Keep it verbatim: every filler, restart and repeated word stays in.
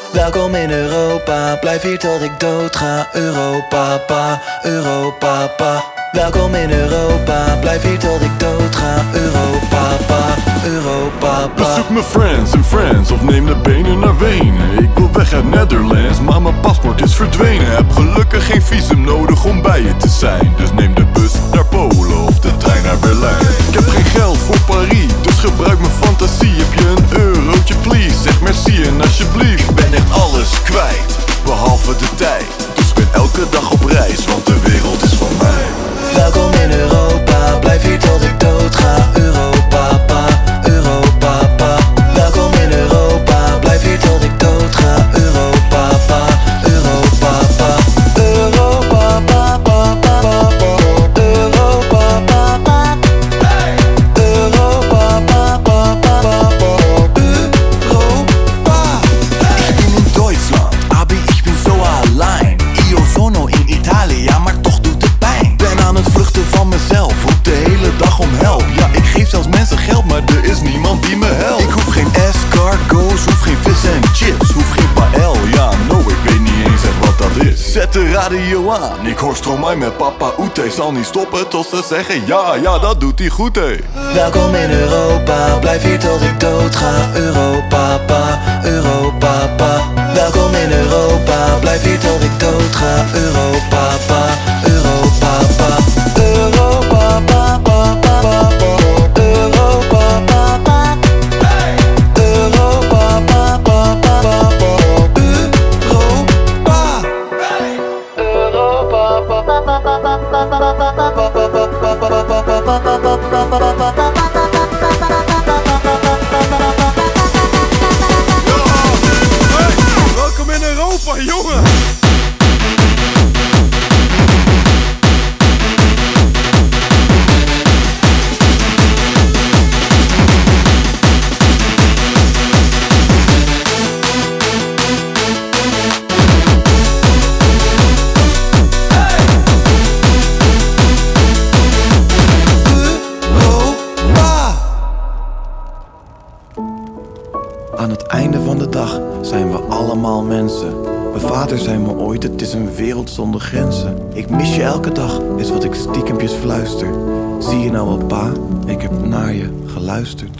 Welkom in Europa, blijf hier tot ik dood ga. Europa, pa, Europa, pa. Welkom in Europa, blijf hier tot ik dood ga. Europa, pa, Europa, pa. Bezoek mijn friends en friends of neem de benen naar Wenen. Ik wil weg uit Netherlands, maar mijn paspoort is verdwenen. Heb gelukkig geen visum nodig om bij je te zijn. Dus neem de bus naar Polen of de trein naar Berlijn. Ik heb geen geld voor Paris, dus gebruik mijn fantasie. Heb je een eurotje please, zeg merci en alsjeblieft. Ik ben echt alles kwijt, behalve de tijd. Dus ik ben elke dag op reis, want de wereld is van mij. Welkom in Europa, blijf hier tot ik dood ga. Europa, pa, Europa, pa. Welkom in Europa, blijf hier tot ik dood ga. Europa, pa, Europa, pa. Europa, pa, pa, pa, pa, pa. Europa, pa, pa. Europa, pa, pa, pa, pa, pa. Europa. Ich bin in Deutschland, aber ich bin so allein. Io sono in Italia, maar toch doet het pijn. Ben aan het vluchten van mezelf, roep de hele dag om help. Ja, ik geef zelfs mensen geld, maar er is niemand die me helpt. Ik hoef geen escargots, hoef geen vis en chips, hoef geen paella. No, ik weet niet eens echt wat dat is. Zet de radio aan, ik hoor Stromae met Papa Oete. Zal niet stoppen tot ze zeggen ja, ja, dat doet hij goed, hé. Welkom in Europa, blijf hier tot ik dood ga. Europa, pa, Europa, pa. Welkom in Europa, blijf hier tot ik dood ga. Europa, pa, Europa, pa. Europa, pa, pa, pa, pa, pa. Europa, pa, pa. Europa, pa, pa, pa, pa, pa. Europa. Europa, pa, pa, pa, pa, pa, pa, pa, pa, pa, pa, pa, pa, pa, pa. Welkom in Europa, jongen! Aan het einde van de dag zijn we allemaal mensen. Mijn vader zei me ooit, het is een wereld zonder grenzen. Ik mis je elke dag, is wat ik stiekempjes fluister. Zie je nou wel, pa, ik heb naar je geluisterd.